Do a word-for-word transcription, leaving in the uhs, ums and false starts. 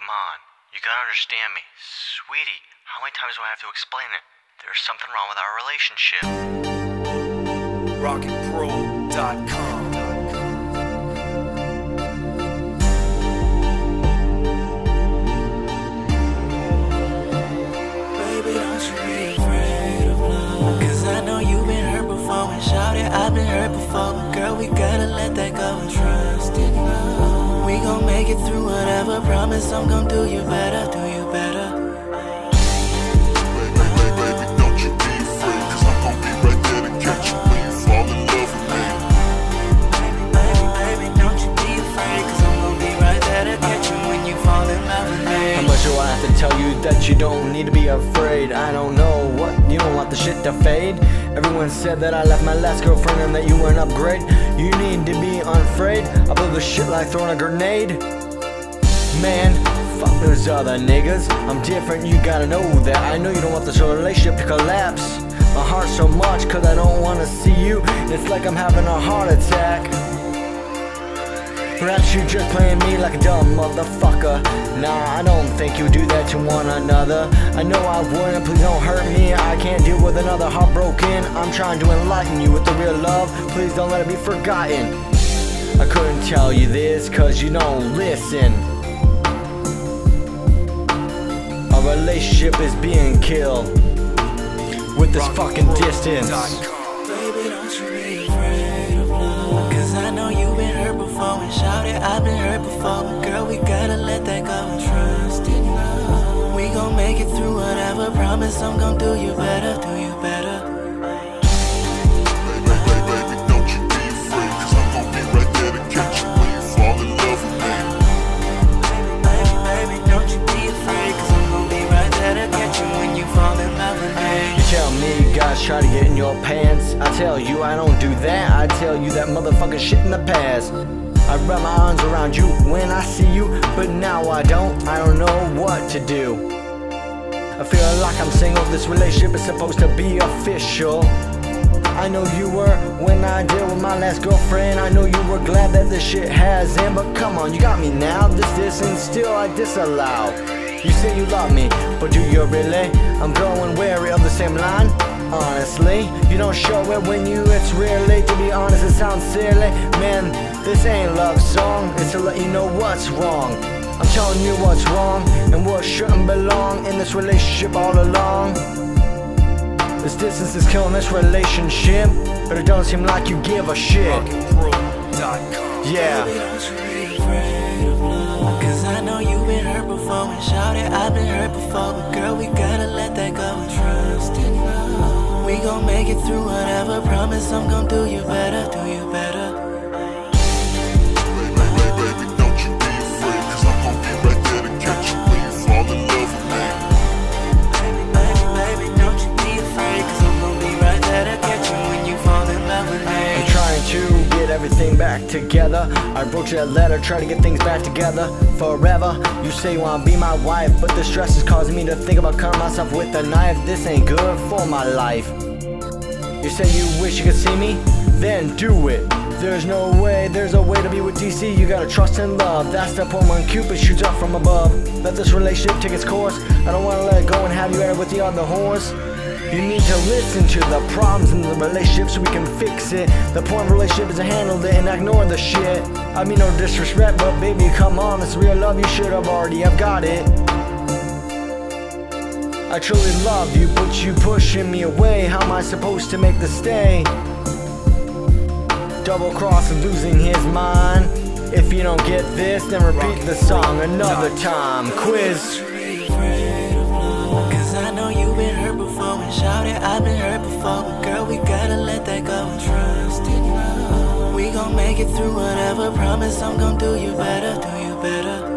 Come on, you gotta understand me. Sweetie, how many times do I have to explain it? There's something wrong with our relationship. rocket pro dot com. Baby, don't you be afraid of love, 'cause I know you've been hurt before, and shout it, I've been hurt before. But girl, we gotta let that go and trust in love. We gon' make it through whatever, promise I'm gon' do you better, do you better. So I have to tell you that you don't need to be afraid. I don't know what, you don't want the shit to fade. Everyone said that I left my last girlfriend and that you were an upgrade. You need to be unafraid. I blow the shit like throwing a grenade. Man, fuck those other niggas. I'm different, you gotta know that. I know you don't want this relationship to collapse. My heart so much cause I don't wanna see you. It's like I'm having a heart attack. Perhaps you just playing me like a dumb motherfucker. Nah, I don't think you do that to one another. I know I wouldn't, please don't hurt me. I can't deal with another heartbroken. I'm trying to enlighten you with the real love. Please don't let it be forgotten. I couldn't tell you this cause you don't listen. Our relationship is being killed with this fucking distance. Baby, don't you be afraid of love, 'cause I know you've been hurt before, and shout it, I've been hurt before. But girl, we gotta let that go and trust in love. We gon' make it through whatever, promise I'm gon' do you better, do you better. Try to get in your pants. I tell you I don't do that. I tell you that motherfucking shit in the past. I wrap my arms around you when I see you, but now I don't. I don't know what to do. I feel like I'm single. This relationship is supposed to be official. I know you were when I dealt with my last girlfriend. I know you were glad that this shit has end, but come on, you got me now. This, this, and still I disallow. You say you love me, but do you really? I'm growing wary of the same line. Honestly, you don't show it when you, it's real late. To be honest, it sounds silly. Man, this ain't love song, it's to let you know what's wrong. I'm telling you what's wrong, and what shouldn't belong in this relationship all along. This distance is killing this relationship, but it don't seem like you give a shit. rocket pro dot com. Yeah. Baby, don't you be afraid of love, 'cause I know you've been hurt before, and shout it, I've been hurt before. But girl, we gotta let that go and trust in love. We gon' make it through whatever, promise I'm gon' do you better, do you better. Everything back together. I wrote you a letter, try to get things back together forever. You say you wanna be my wife, but the stress is causing me to think about cutting myself with a knife. This ain't good for my life. You say you wish you could see me, then do it. There's no way, there's a way to be with D C. You gotta trust and love. That's the point when Cupid shoots up from above. Let this relationship take its course. I don't wanna let it go and have you at it with the other horse. You need to listen to the problems in the relationship so we can fix it. The point of the relationship is to handle it and ignore the shit. I mean no disrespect, but baby come on, it's real love, you should have already have got it. I truly love you, but you pushing me away. How am I supposed to make the stay? Double cross and losing his mind. If you don't get this, then repeat the song another time. Quiz. I know you've been hurt before, and shout it, I've been hurt before. But girl, we gotta let that go and trust in love. We gon' make it through whatever, promise I'm gon' do you better, do you better.